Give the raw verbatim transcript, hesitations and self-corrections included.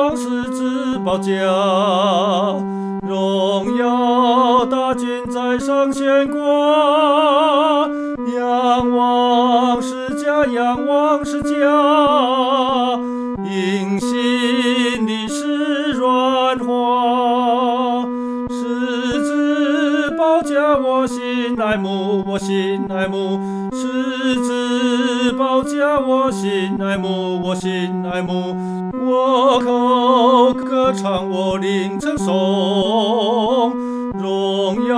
望十字宝架，荣耀大军在上悬挂。仰望十架，仰望十架，因心里是软化。十字宝架我心爱慕，我心爱慕。十字宝架我心爱慕，我心爱慕。我口歌唱，我灵称颂，荣耀